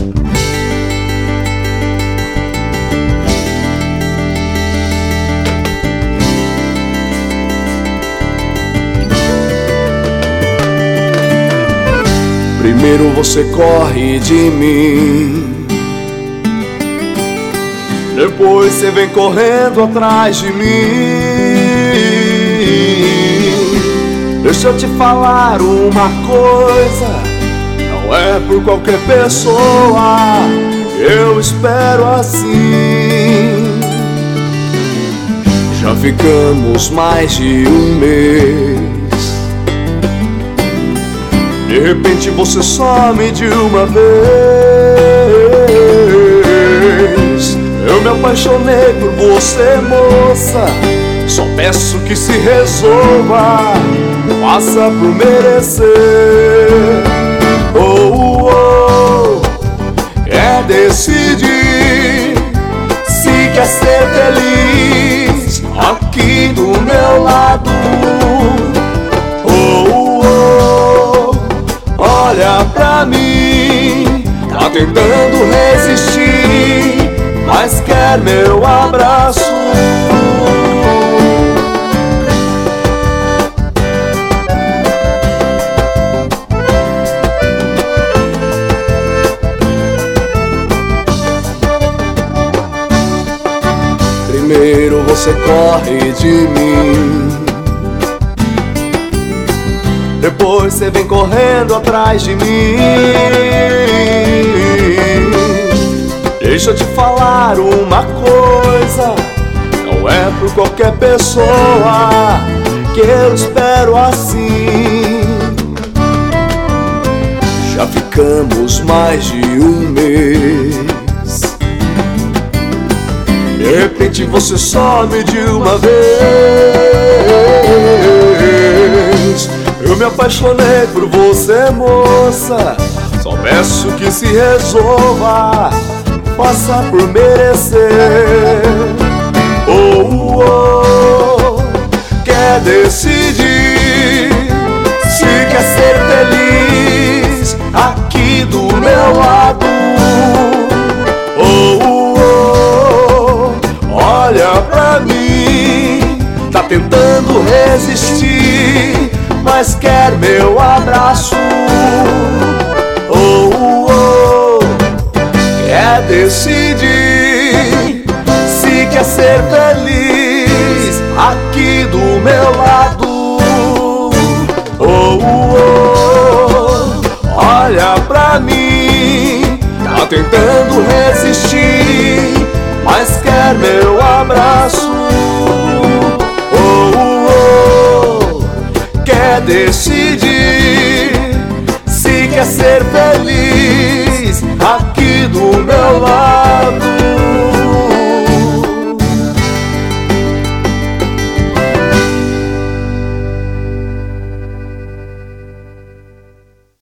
Primeiro você corre de mim, depois você vem correndo atrás de mim. Deixa eu te falar uma coisa, não é por qualquer pessoa que eu espero assim. Já ficamos mais de um mês, de repente você some de uma vez. Eu me apaixonei por você, moça, só peço que se resolva, faça por merecer. Oh, oh, é decidir se quer ser feliz aqui do meu lado. Olha pra mim, tá tentando resistir, mas quer meu abraço. Primeiro você corre de mim, depois você vem correndo atrás de mim. Deixa eu te falar uma coisa, não é por qualquer pessoa que eu espero assim. Já ficamos mais de um mês, de repente você some de uma vez. Eu me apaixonei por você, moça, só peço que se resolva, faça por merecer. Oh, oh, quer decidir se quer ser feliz aqui do meu lado. Oh, oh, olha pra mim, tá tentando resistir, mas quer meu abraço. Oh, oh, quer decidir se quer ser feliz aqui do meu lado. Oh, oh, olha pra mim, tá tentando resistir, mas quer meu abraço. Quer decidir se quer ser feliz aqui do meu lado.